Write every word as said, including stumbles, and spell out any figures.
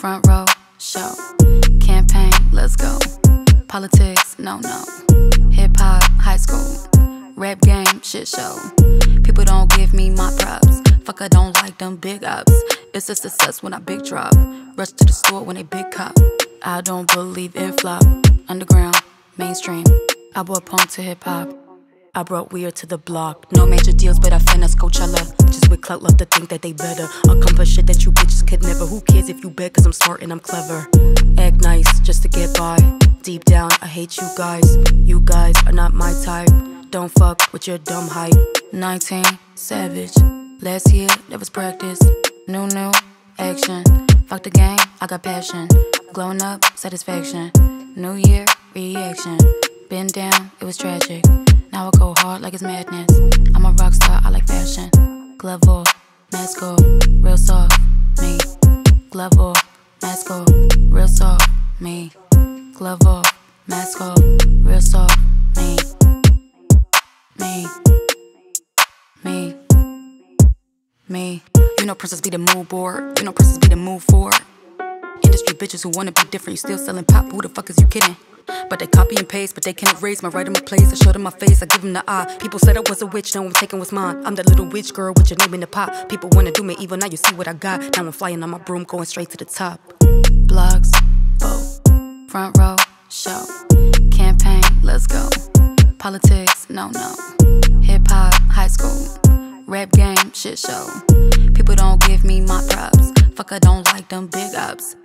Front row, show. Campaign, let's go. Politics, no, no. Hip hop, high school. Rap game, shit show. People don't give me my props. Fuck, I don't like them big ups. It's a success when I big drop. Rush to the store when they big cop. I don't believe in flop. Underground, mainstream. I brought punk to hip hop. I brought weird to the block. No major deals, but I finesse Coachella. Just with clout, love to think that they better. Accomplish shit that you bitches could never. Who cares if you bet, cause I'm smart and I'm clever. Act nice, just to get by. Deep down, I hate you guys. You guys are not my type. Don't fuck with your dumb hype. nineteen, savage. Last year, that was practice. New, new, action. Fuck the game, I got passion. Glowing up, satisfaction. New year, reaction. Been down, it was tragic. Now I go hard like it's madness. I'm a rock star, I like fashion. Glove off, mask off, real soft, me. Glove off, mask off, real soft, me. Glove off, mask off, real soft, me. Me. Me. Me. You know princess be the mood board. You know princess be the move forward. Industry bitches who wanna be different. You still selling pop, who the fuck is you kidding? But they copy and paste, but they can't erase my right in my place. I show them my face, I give them the eye. People said I was a witch, now I'm taking what's mine. I'm that little witch girl with your name in the pot. People wanna do me evil, now you see what I got. Now I'm flying on my broom, going straight to the top. Blogs, vote. Front row, show. Campaign, let's go. Politics, no, no. Hip hop, high school. Rap game, shit show. People don't give me my props. Fuck, I don't like them big ups.